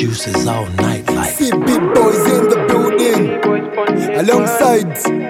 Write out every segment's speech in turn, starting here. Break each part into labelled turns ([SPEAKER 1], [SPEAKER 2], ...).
[SPEAKER 1] juices all night like
[SPEAKER 2] See big boys in the building alongside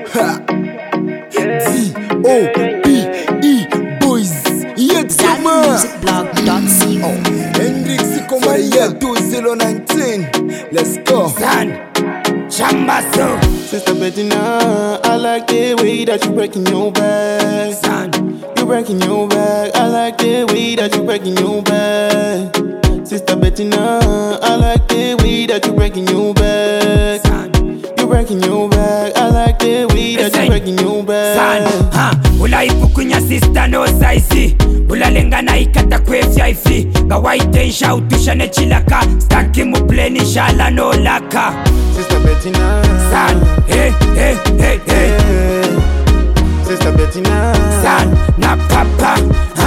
[SPEAKER 2] D-O-B-E boys. Yet
[SPEAKER 3] ZanMusicBlog.co.
[SPEAKER 2] Hendrix for the year 2019. Let's go.
[SPEAKER 4] San Chambaso.
[SPEAKER 5] Sister Bettina, I like the way that you breaking your back.
[SPEAKER 4] San
[SPEAKER 5] You breaking your back. I like the way that you breaking your back. Sister Bettina, I like the way that you breaking your back.
[SPEAKER 4] San
[SPEAKER 5] You breaking your back. I like the way that you breaking your back.
[SPEAKER 4] San Ula ipukunya sister no saisi Ula lenga na ikata kwefya ifi Gawaitensha utushane chilaka Staki mupleni shala no laka
[SPEAKER 5] Sister Bettina,
[SPEAKER 4] San hey hey hey hey
[SPEAKER 5] Sister Bettina,
[SPEAKER 4] San na papa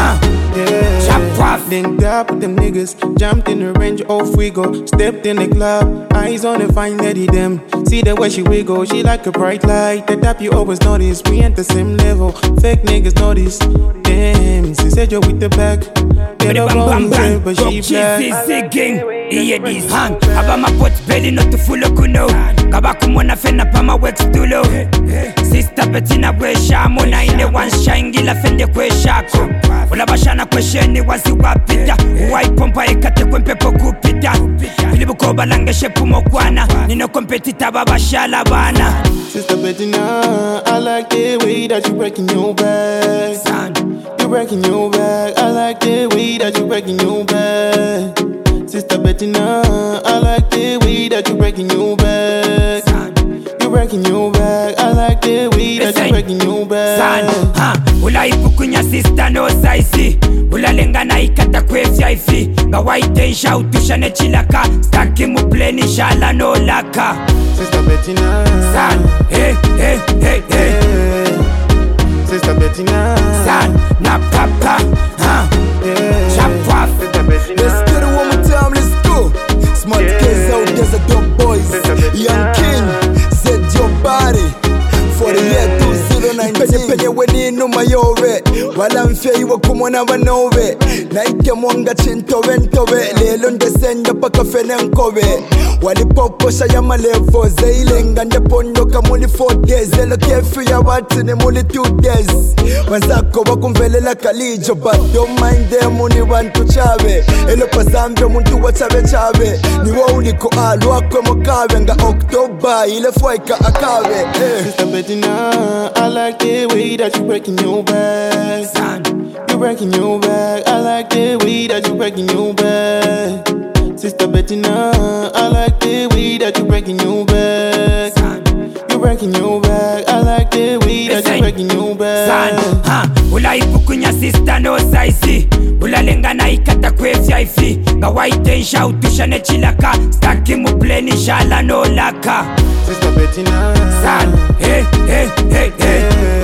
[SPEAKER 4] Chop off.
[SPEAKER 5] Linked up with them niggas, jumped in the range, off we go. Stepped in the club, eyes on the fine lady them. See the way she wiggle, she like a bright light. The tap you always notice, we ain't the same level. Fake niggas notice, damn. She said you're with the back. Get up on the but she black.
[SPEAKER 4] Zigging, iye this hang Aba ma pot belly not to full kuno Kaba kumona fena pa ma wax tulo Sister Bettina kwesha Mona ine one shine gila fende kwesha ko Ula bashana kwesheni wazi wapita Uwai pompa ekate kwempepo kupita Filibu koba lange shepu mokwana Nino kompetita babashala bana
[SPEAKER 5] Sister Bettina, I like the way that you breaking your back.
[SPEAKER 4] San
[SPEAKER 5] You breaking your back. I like the way that you breaking your back. Sister Bettina, I like the way that you breaking your back.
[SPEAKER 4] San
[SPEAKER 5] You breaking your back. I like the way that you breaking your back.
[SPEAKER 4] San Ula ipukunya sister no saisi Ula lenga na ikata kwefya ifi Gawaitensha utushane chilaka Staki mupleni shala no laka
[SPEAKER 5] Sister Bettina,
[SPEAKER 4] San hey hey hey hey
[SPEAKER 5] Sister Bettina,
[SPEAKER 4] San na papa Chop off.
[SPEAKER 2] Let's get it one more time, let's go. Smart kids out there's a dope boys. Young King, set your body for the year 2019. Penye weni no mayore wala mfya iwa kumona vanove naike mwanga chintowe ntowe lelo ndesenda paka fene nkowe walipoposha ya malevo zeilenga ndepondoka muli 4 days elo kefu ya watu ni muli 2 days wenzako wakumvelela kalijo but don't mind them uni wantu chave elo pazambyo muntu wa chave niwo uliko alwakwe mokawe nga Oktoba ile fwaika akawe
[SPEAKER 5] Sister Bettina, I like the way that you breaking your back.
[SPEAKER 4] San
[SPEAKER 5] You breaking your back. I like the way that you breaking your back. Sister Bettina, I like the way that you breaking your back.
[SPEAKER 4] San
[SPEAKER 5] You breaking your back. I like the way that you breaking your back.
[SPEAKER 4] San Ula ipukunya sister no saisi Ula lenga na ikata kwefya ifi Gawaitensha utushane chilaka Staki mupleni shala no laka
[SPEAKER 5] Sister Bettina,
[SPEAKER 4] San hey hey hey hey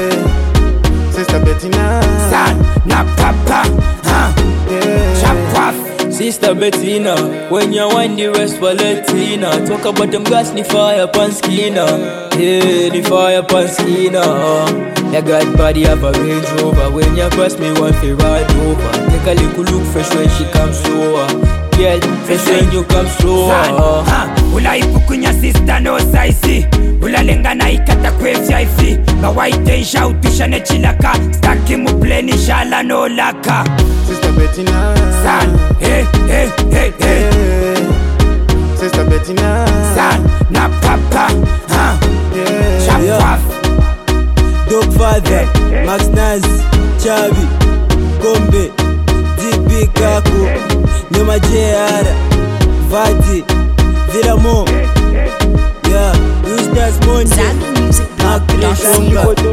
[SPEAKER 5] Sister Bettina,
[SPEAKER 4] San na papa Chop off.
[SPEAKER 6] Sister Bettina, when you wind the rest for Latina. Talk about them gas, ni fire pan skinner. Yeah, ni fire pan skinner. You got body of a Range Rover. When you pass me one fi ride over. Take a little look fresh when she comes slower. Girl, fresh when you come slower.
[SPEAKER 4] Ula ipukunya sister no saisi Ula lenga na ikata kwefya ifi Gawaitensha utushane chilaka Staki mupleni shala no laka
[SPEAKER 5] Sister Bettina,
[SPEAKER 4] San hey hey hey hey
[SPEAKER 5] Sister Bettina,
[SPEAKER 4] San na papa Chop off.
[SPEAKER 7] Dope Father, Max Naz, Chabi, Gombe, DB Kaku, Nema JR, Vati, Vilamo, yeah, use that money,
[SPEAKER 3] ZanMusicBlog.co.